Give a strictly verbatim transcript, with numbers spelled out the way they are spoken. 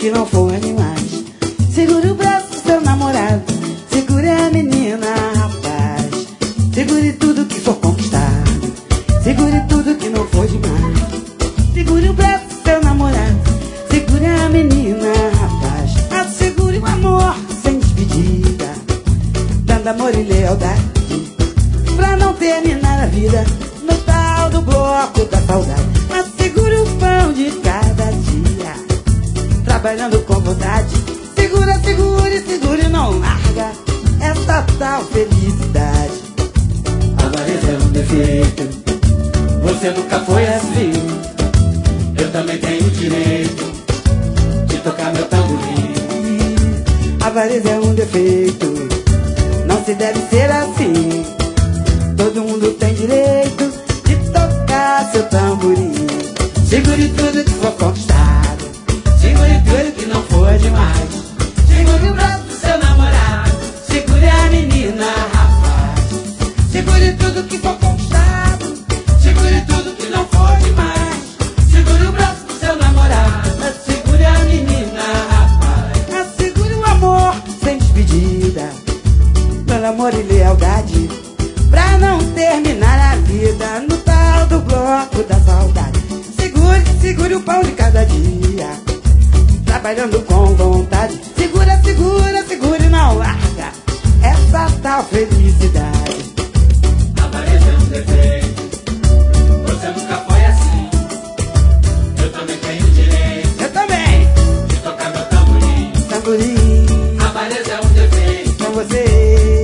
que não for demais. Segure o braço do seu namorado, segure a menina, rapaz. Segure tudo que for conquistado, segure tudo que não for demais. Segure o braço do seu namorado, segure a menina, rapaz. Assegure o amor sem despedida, dando amor e lealdade, pra não terminar a vida no tal do bloco da saudade. Assegure o pão de cada dia, trabalhando com vontade. Segura, segure, segure, não larga essa tal felicidade. Avareza é um defeito, você nunca foi assim. Eu também tenho o direito de tocar meu tamborim. Avareza é um defeito, não se deve ser assim. Todo mundo tem direito de tocar seu tamborim. Segure tudo que for conquistado, segure tudo que não for demais. Segure o braço do seu namorado, segure a menina, rapaz. Segure tudo que for conquistado, segure tudo que não for demais. Segure o braço do seu namorado, segure a menina, rapaz. Assegure o amor sem despedida, dando amor e lealdade, pra não terminar a vida no tal do bloco da saudade. Segure, segure o pão de cada dia, trabalhando com vontade. Segura, segura, segure, não larga essa tal felicidade. Avareza é um defeito, você nunca foi assim. Eu também tenho o direito Eu também, de tocar meu tamborim. tamborim, Avareza é um defeito, com você.